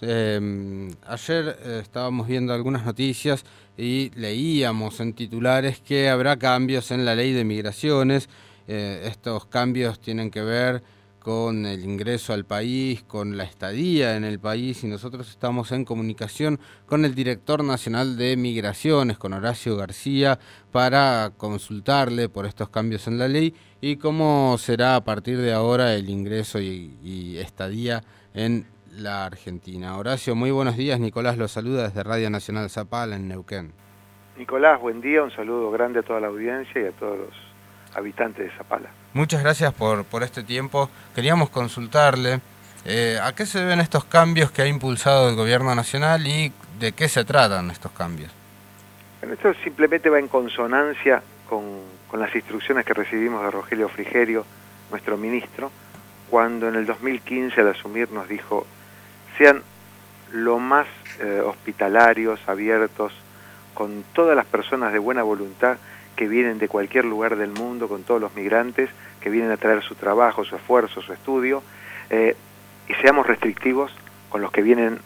Ayer estábamos viendo algunas noticias y leíamos en titulares que habrá cambios en la ley de migraciones. Estos cambios tienen que ver con el ingreso al país, con la estadía en el país, y nosotros estamos en comunicación con el director nacional de Migraciones, con Horacio García, para consultarle por estos cambios en la ley y cómo será a partir de ahora el ingreso y estadía en la Argentina. Horacio, muy buenos días. Nicolás lo saluda desde Radio Nacional Zapala en Neuquén. Nicolás, buen día, un saludo grande a toda la audiencia y a todos los habitantes de Zapala. Muchas gracias por este tiempo. Queríamos consultarle ¿a qué se deben estos cambios que ha impulsado el gobierno nacional y de qué se tratan estos cambios? Bueno, esto simplemente va en consonancia con las instrucciones que recibimos de Rogelio Frigerio, nuestro ministro, cuando en el 2015 al asumir nos dijo: sean lo más hospitalarios, abiertos, con todas las personas de buena voluntad que vienen de cualquier lugar del mundo, con todos los migrantes que vienen a traer su trabajo, su esfuerzo, su estudio, y seamos restrictivos con los que vienen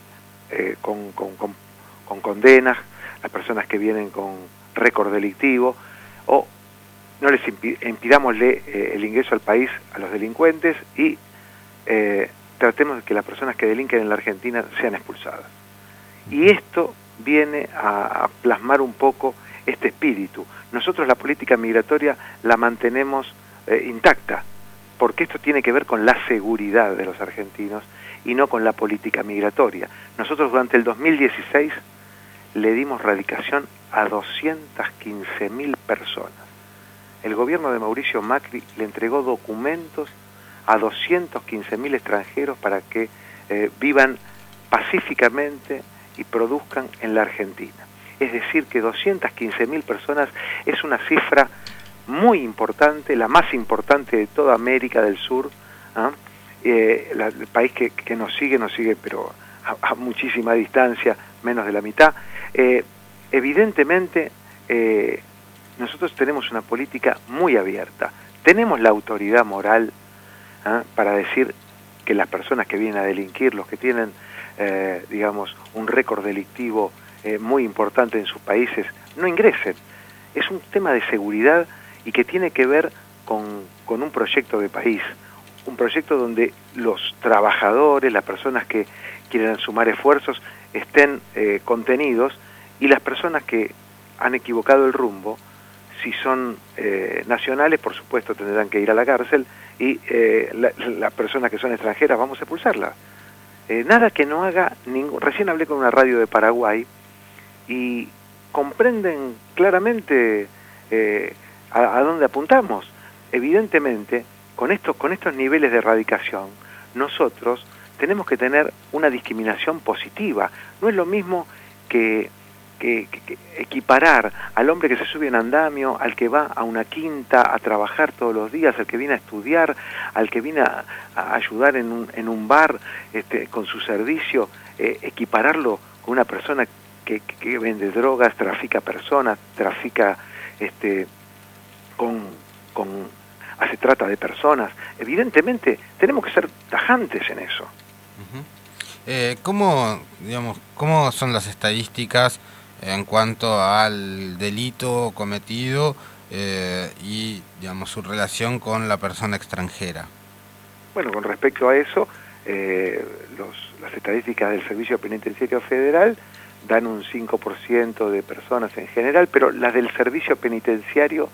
con condenas, las personas que vienen con récord delictivo, o no les impidámosle el ingreso al país a los delincuentes y tratemos de que las personas que delinquen en la Argentina sean expulsadas. Y esto viene a plasmar un poco este espíritu. Nosotros la política migratoria la mantenemos intacta, porque esto tiene que ver con la seguridad de los argentinos y no con la política migratoria. Nosotros durante el 2016 le dimos radicación a 215.000 personas. El gobierno de Mauricio Macri le entregó documentos a 215.000 extranjeros para que vivan pacíficamente y produzcan en la Argentina. Es decir, que 215.000 personas es una cifra muy importante, la más importante de toda América del Sur. El país que nos sigue, pero a muchísima distancia, menos de la mitad. Evidentemente, nosotros tenemos una política muy abierta. Tenemos la autoridad moral para decir que las personas que vienen a delinquir, los que tienen, digamos, un récord delictivo muy importante en sus países, no ingresen. Es un tema de seguridad y que tiene que ver con un proyecto de país, un proyecto donde los trabajadores, las personas que quieren sumar esfuerzos, estén contenidos, y las personas que han equivocado el rumbo, si son nacionales, por supuesto tendrán que ir a la cárcel, y las personas que son extranjeras vamos a expulsarlas. Nada que no haga ningún... Recién hablé con una radio de Paraguay y comprenden claramente a dónde apuntamos. Evidentemente, con estos niveles de erradicación, nosotros tenemos que tener una discriminación positiva. No es lo mismo que equiparar al hombre que se sube en andamio, al que va a una quinta a trabajar todos los días, al que viene a estudiar, al que viene a ayudar en un bar con su servicio, equipararlo con una persona que vende drogas, trafica personas, hace trata de personas. Evidentemente tenemos que ser tajantes en eso. ¿Cómo son las estadísticas en cuanto al delito cometido y, digamos, su relación con la persona extranjera? Bueno, con respecto a eso, las estadísticas del Servicio Penitenciario Federal dan un 5% de personas en general, pero las del Servicio Penitenciario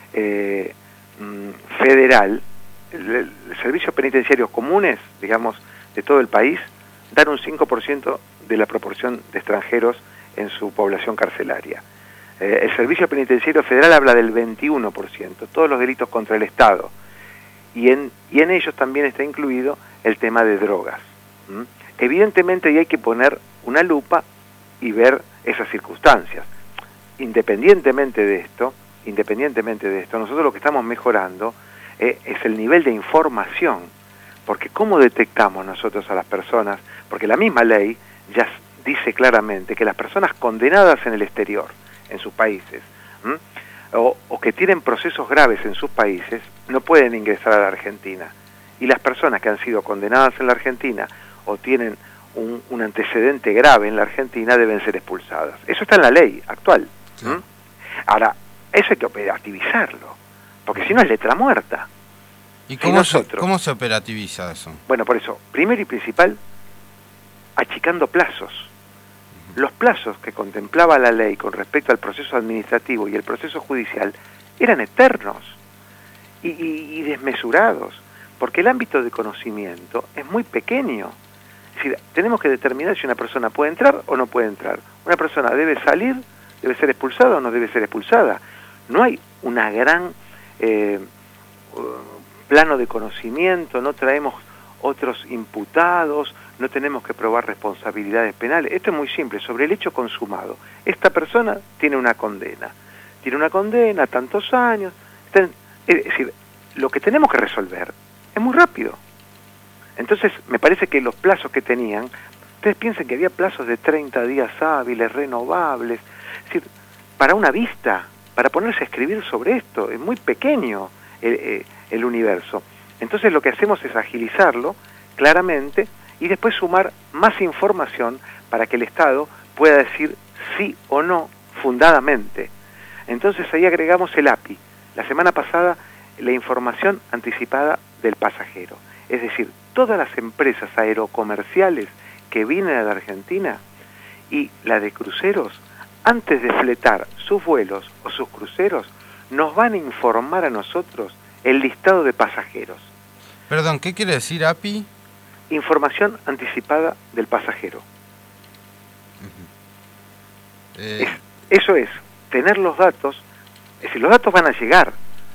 Federal, el Servicio Penitenciario comunes, digamos, de todo el país, dan un 5% de la proporción de extranjeros en su población carcelaria. El Servicio Penitenciario Federal habla del 21%, todos los delitos contra el Estado, y en ellos también está incluido el tema de drogas. Evidentemente ahí hay que poner una lupa y ver esas circunstancias. Independientemente de esto, nosotros lo que estamos mejorando es el nivel de información, porque ¿cómo detectamos nosotros a las personas? Porque la misma ley ya dice claramente que las personas condenadas en el exterior, en sus países, o que tienen procesos graves en sus países, no pueden ingresar a la Argentina. Y las personas que han sido condenadas en la Argentina o tienen un antecedente grave en la Argentina, deben ser expulsadas. Eso está en la ley actual. Sí. Ahora, eso hay que operativizarlo, porque si no es letra muerta. ¿Y Si nosotros, cómo se operativiza eso? bueno, por eso, primero y principal, achicando plazos. Los plazos que contemplaba la ley con respecto al proceso administrativo y el proceso judicial eran eternos y desmesurados, porque el ámbito de conocimiento es muy pequeño. Es decir, tenemos que determinar si una persona puede entrar o no puede entrar. Una persona debe salir, debe ser expulsada o no debe ser expulsada. No hay una gran plano de conocimiento, no traemos otros imputados, no tenemos que probar responsabilidades penales. Esto es muy simple, sobre el hecho consumado. Esta persona tiene una condena tantos años. Es decir, lo que tenemos que resolver es muy rápido. Entonces, me parece que los plazos que tenían, ustedes piensan que había plazos de 30 días hábiles, renovables, es decir, para una vista, para ponerse a escribir sobre esto, es muy pequeño el universo. Entonces lo que hacemos es agilizarlo claramente y después sumar más información para que el Estado pueda decir sí o no fundadamente. Entonces ahí agregamos el API. La semana pasada, la información anticipada del pasajero. Es decir, todas las empresas aerocomerciales que vienen a la Argentina y la de cruceros, antes de fletar sus vuelos o sus cruceros, nos van a informar a nosotros el listado de pasajeros. Perdón, ¿qué quiere decir API? Información anticipada del pasajero. Eso es, tener los datos, es decir, los datos van a llegar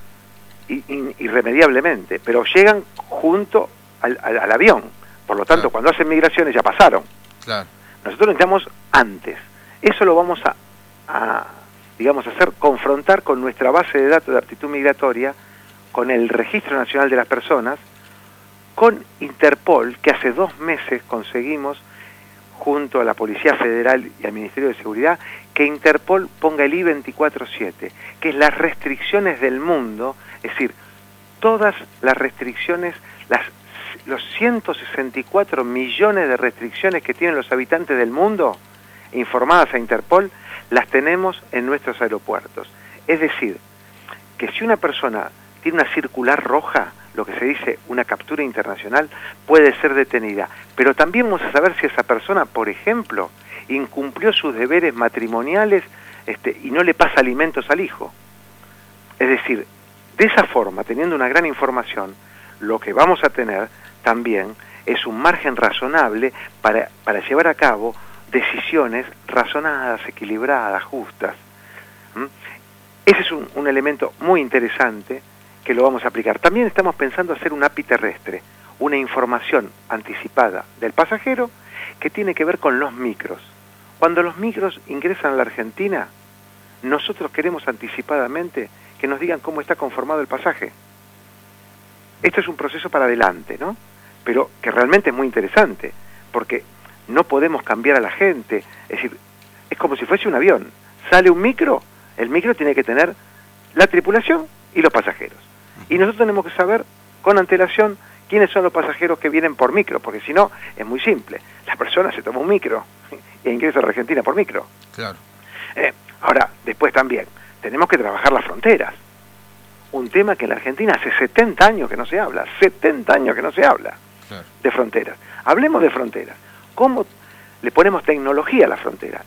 irremediablemente, pero llegan junto al avión. Por lo tanto, cuando hacen migraciones ya pasaron. Claro. Nosotros necesitamos antes. Eso lo vamos a hacer, confrontar con nuestra base de datos de aptitud migratoria, con el Registro Nacional de las Personas, con Interpol, que hace 2 meses conseguimos, junto a la Policía Federal y al Ministerio de Seguridad, que Interpol ponga el I-24/7, que es las restricciones del mundo, es decir, todas las restricciones, los 164 millones de restricciones que tienen los habitantes del mundo, informadas a Interpol, las tenemos en nuestros aeropuertos. Es decir, que si una persona tiene una circular roja, lo que se dice una captura internacional, puede ser detenida. Pero también vamos a saber si esa persona, por ejemplo, incumplió sus deberes matrimoniales y no le pasa alimentos al hijo. Es decir, de esa forma, teniendo una gran información, lo que vamos a tener también es un margen razonable para llevar a cabo decisiones razonadas, equilibradas, justas. Ese es un elemento muy interesante que lo vamos a aplicar. También estamos pensando hacer un API terrestre, una información anticipada del pasajero que tiene que ver con los micros. Cuando los micros ingresan a la Argentina, nosotros queremos anticipadamente que nos digan cómo está conformado el pasaje. Esto es un proceso para adelante, ¿no? Pero que realmente es muy interesante, porque no podemos cambiar a la gente. Es decir, es como si fuese un avión. Sale un micro, el micro tiene que tener la tripulación y los pasajeros. Y nosotros tenemos que saber con antelación quiénes son los pasajeros que vienen por micro, porque si no, es muy simple. La persona se toma un micro e ingresa a la Argentina por micro. Claro. Ahora, después también, tenemos que trabajar las fronteras. Un tema que en la Argentina hace 70 años que no se habla, 70 años que no se habla de fronteras. Hablemos de fronteras. ¿Cómo le ponemos tecnología a la frontera?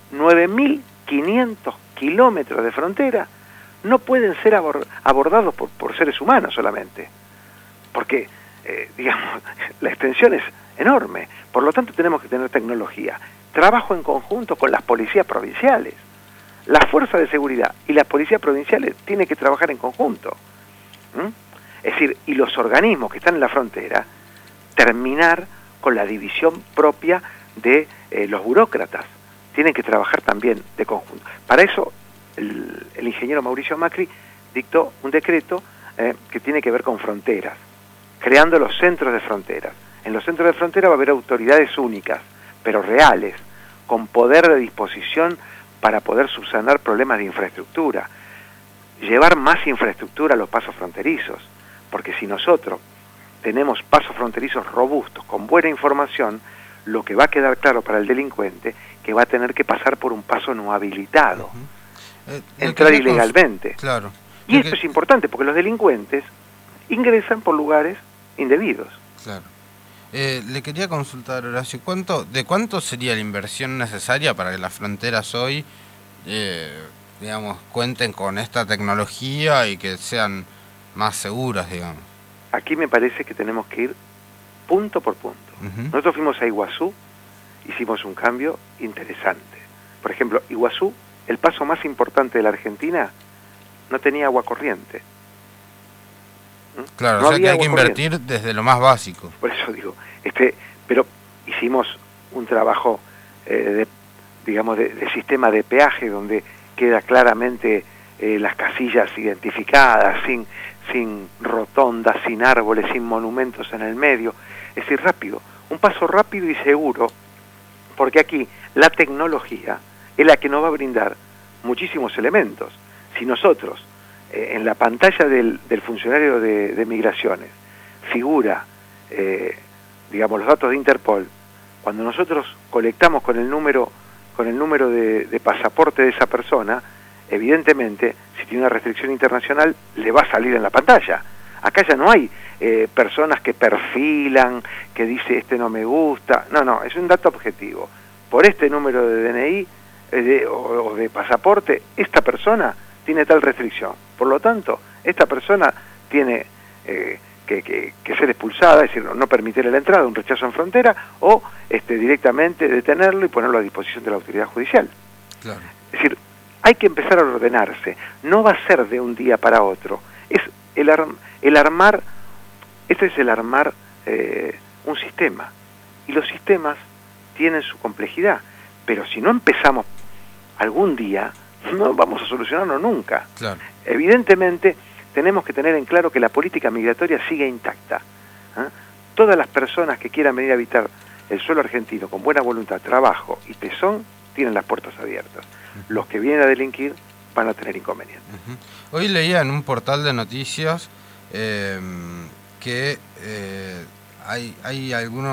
9.500 kilómetros de frontera no pueden ser abordados por seres humanos solamente, porque, digamos, la extensión es enorme. Por lo tanto, tenemos que tener tecnología. Trabajo en conjunto con las policías provinciales. Las fuerzas de seguridad y las policías provinciales tienen que trabajar en conjunto. Es decir, y los organismos que están en la frontera, terminar con la división propia de los burócratas. Tienen que trabajar también de conjunto. Para eso, el ingeniero Mauricio Macri dictó un decreto que tiene que ver con fronteras, creando los centros de fronteras. En los centros de frontera va a haber autoridades únicas, pero reales, con poder de disposición para poder subsanar problemas de infraestructura, llevar más infraestructura a los pasos fronterizos, porque si nosotros tenemos pasos fronterizos robustos, con buena información, Lo que va a quedar claro para el delincuente, que va a tener que pasar por un paso no habilitado, entrar ilegalmente. Claro. Y esto es importante, porque los delincuentes ingresan por lugares indebidos. Claro. Le quería consultar, Horacio, ¿de cuánto sería la inversión necesaria para que las fronteras hoy, digamos, cuenten con esta tecnología y que sean más seguras, digamos? Aquí me parece que tenemos que ir punto por punto. Nosotros fuimos a Iguazú, hicimos un cambio interesante. Por ejemplo, Iguazú, el paso más importante de la Argentina, no tenía agua corriente. Claro, no, o sea que hay que invertir desde lo más básico. Por eso digo, pero hicimos un trabajo, digamos, de sistema de peaje donde queda claramente las casillas identificadas, sin rotondas, sin árboles, sin monumentos en el medio. Es decir, rápido, un paso rápido y seguro, porque aquí la tecnología es la que nos va a brindar muchísimos elementos. Si nosotros, en la pantalla del funcionario de migraciones, figura, digamos, los datos de Interpol, cuando nosotros colectamos con el número de pasaporte de esa persona, evidentemente, si tiene una restricción internacional, le va a salir en la pantalla. Acá ya no hay personas que perfilan, que dice este no me gusta. No, es un dato objetivo. Por este número de DNI o de pasaporte, esta persona tiene tal restricción. Por lo tanto, esta persona tiene que ser expulsada, es decir, no permitirle la entrada, un rechazo en frontera, o directamente detenerlo y ponerlo a disposición de la autoridad judicial. Claro. Es decir, hay que empezar a ordenarse. No va a ser de un día para otro. Es el armar un sistema. Y los sistemas tienen su complejidad. Pero si no empezamos algún día, no vamos a solucionarlo nunca. Claro. Evidentemente, tenemos que tener en claro que la política migratoria sigue intacta. Todas las personas que quieran venir a habitar el suelo argentino con buena voluntad, trabajo y tesón, tienen las puertas abiertas. Los que vienen a delinquir van a tener inconvenientes. Hoy leía en un portal de noticias que hay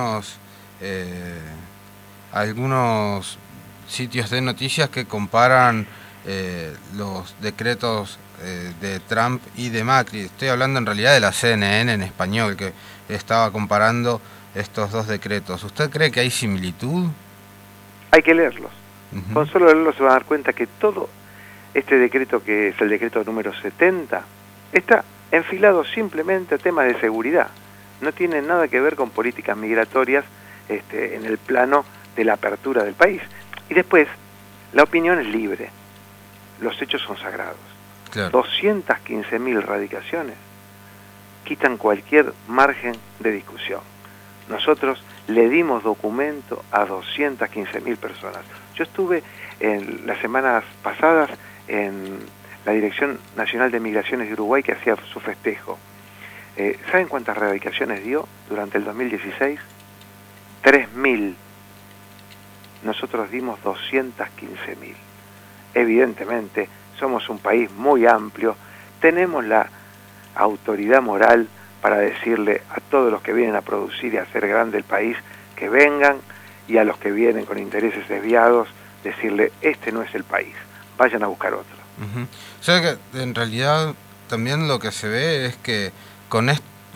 algunos sitios de noticias que comparan los decretos de Trump y de Macri. Estoy hablando en realidad de la CNN en español, que estaba comparando estos dos decretos. ¿Usted cree que hay similitud? Hay que leerlos. Con solo leerlos se va a dar cuenta que todo este decreto, que es el decreto número 70, está enfilado simplemente a temas de seguridad. No tiene nada que ver con políticas migratorias en el plano de la apertura del país. Y después, la opinión es libre. Los hechos son sagrados. Claro. 215.000 radicaciones quitan cualquier margen de discusión. Nosotros le dimos documento a 215.000 personas. Yo estuve en las semanas pasadas en la Dirección Nacional de Migraciones de Uruguay, que hacía su festejo. ¿Saben cuántas radicaciones dio durante el 2016? 3.000. Nosotros dimos 215.000. Evidentemente, somos un país muy amplio, tenemos la autoridad moral para decirle a todos los que vienen a producir y a hacer grande el país que vengan, y a los que vienen con intereses desviados decirle, este no es el país, vayan a buscar otro. O sea que en realidad también lo que se ve es que con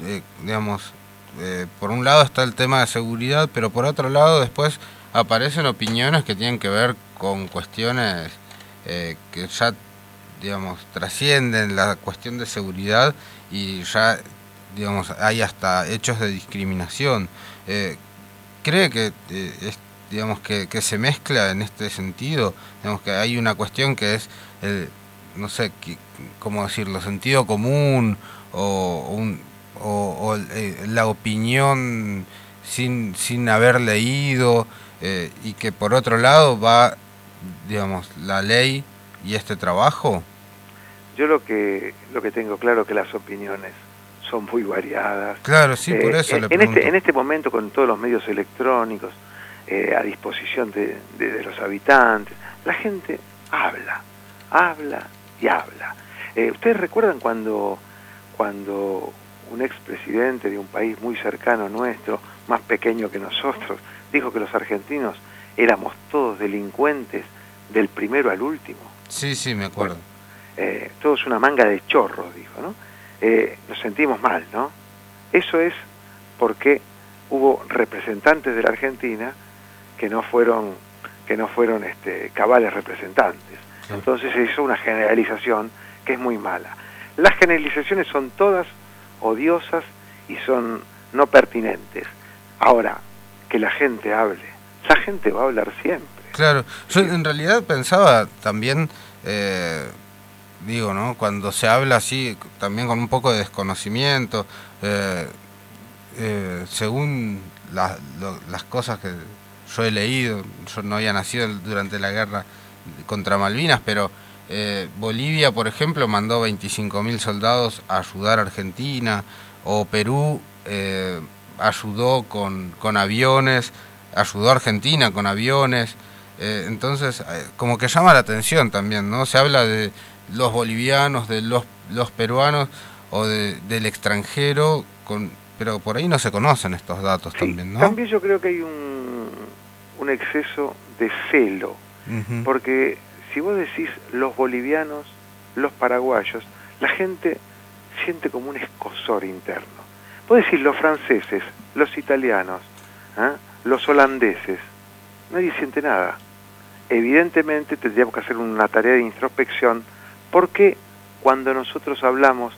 por un lado está el tema de seguridad, pero por otro lado después aparecen opiniones que tienen que ver con cuestiones que ya, trascienden la cuestión de seguridad y ya, hay hasta hechos de discriminación. ¿Cree que que se mezcla en este sentido? Que hay una cuestión que es, ¿cómo decirlo?, sentido común o la opinión sin haber leído, y que por otro lado va, la ley y este trabajo. Yo lo que tengo claro es que las opiniones son muy variadas. Claro, sí, por eso le pregunto. En este momento, con todos los medios electrónicos a disposición de los habitantes, la gente habla y habla. ¿Ustedes recuerdan cuando un expresidente de un país muy cercano a nuestro, más pequeño que nosotros, dijo que los argentinos éramos todos delincuentes del primero al último. Sí, sí, me acuerdo. Todos una manga de chorros, dijo, ¿no? Nos sentimos mal, ¿no? Eso es porque hubo representantes de la Argentina que no fueron cabales representantes. Sí. Entonces se hizo una generalización que es muy mala. Las generalizaciones son todas odiosas y son no pertinentes. Ahora, que la gente hable, la gente va a hablar siempre. Claro, yo en realidad pensaba también, digo, ¿no? Cuando se habla así, también con un poco de desconocimiento, según las cosas que yo he leído, yo no había nacido durante la guerra contra Malvinas, pero Bolivia, por ejemplo, mandó 25.000 soldados a ayudar a Argentina, o Perú ayudó con aviones, ayudó a Argentina con aviones, entonces como que llama la atención también, ¿no? Se habla de los bolivianos, de los peruanos o del extranjero, pero por ahí no se conocen estos datos. Sí, también, ¿no? También yo creo que hay un exceso de celo, porque si vos decís los bolivianos, los paraguayos, la gente siente como un escozor interno. Vos decís los franceses, los italianos, los holandeses, nadie siente nada. Evidentemente tendríamos que hacer una tarea de introspección, porque cuando nosotros hablamos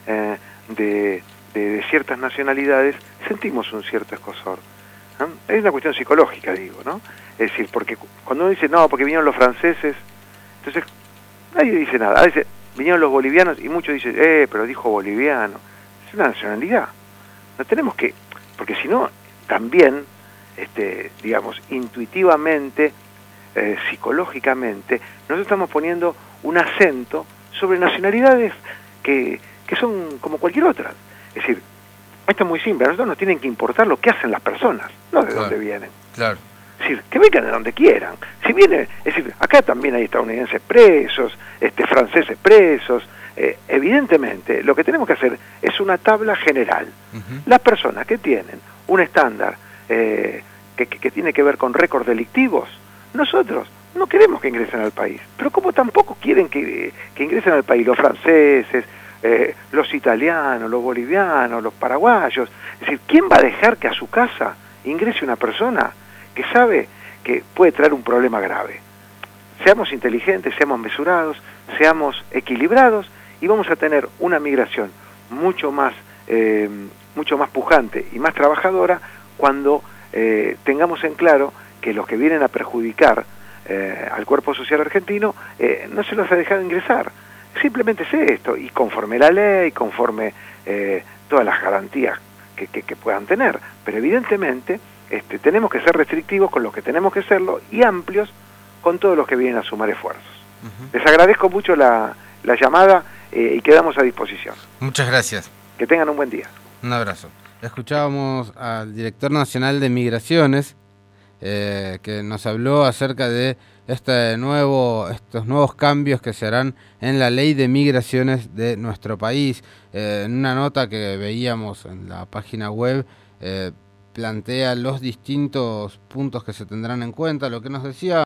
de ciertas nacionalidades sentimos un cierto escozor. Es una cuestión psicológica, digo, ¿no? Es decir, porque cuando uno dice, no, porque vinieron los franceses, entonces nadie dice nada. A veces vinieron los bolivianos y muchos dicen, pero dijo boliviano. Es una nacionalidad. No tenemos que, porque si no, también, digamos, intuitivamente, psicológicamente, nosotros estamos poniendo un acento sobre nacionalidades que son como cualquier otra. Es decir, esto es muy simple, a nosotros nos tienen que importar lo que hacen las personas, no de dónde vienen. Claro. Es decir, que vengan de donde quieran. Si viene, es decir, acá también hay estadounidenses presos, franceses presos. Evidentemente, lo que tenemos que hacer es una tabla general. Las personas que tienen un estándar que tiene que ver con récords delictivos, nosotros no queremos que ingresen al país, pero como tampoco quieren que ingresen al país los franceses, los italianos, los bolivianos, los paraguayos. Es decir, ¿quién va a dejar que a su casa ingrese una persona que sabe que puede traer un problema grave? Seamos inteligentes, seamos mesurados, seamos equilibrados y vamos a tener una migración mucho más pujante y más trabajadora cuando tengamos en claro que los que vienen a perjudicar al cuerpo social argentino no se los ha dejado ingresar. Simplemente es esto, y conforme la ley, conforme todas las garantías que puedan tener. Pero evidentemente tenemos que ser restrictivos con los que tenemos que serlo y amplios con todos los que vienen a sumar esfuerzos. Les agradezco mucho la llamada y quedamos a disposición. Muchas gracias. Que tengan un buen día. Un abrazo. Escuchábamos al director nacional de Migraciones, que nos habló acerca de estos nuevos cambios que se harán en la ley de migraciones de nuestro país. En una nota que veíamos en la página web, plantea los distintos puntos que se tendrán en cuenta. Lo que nos decía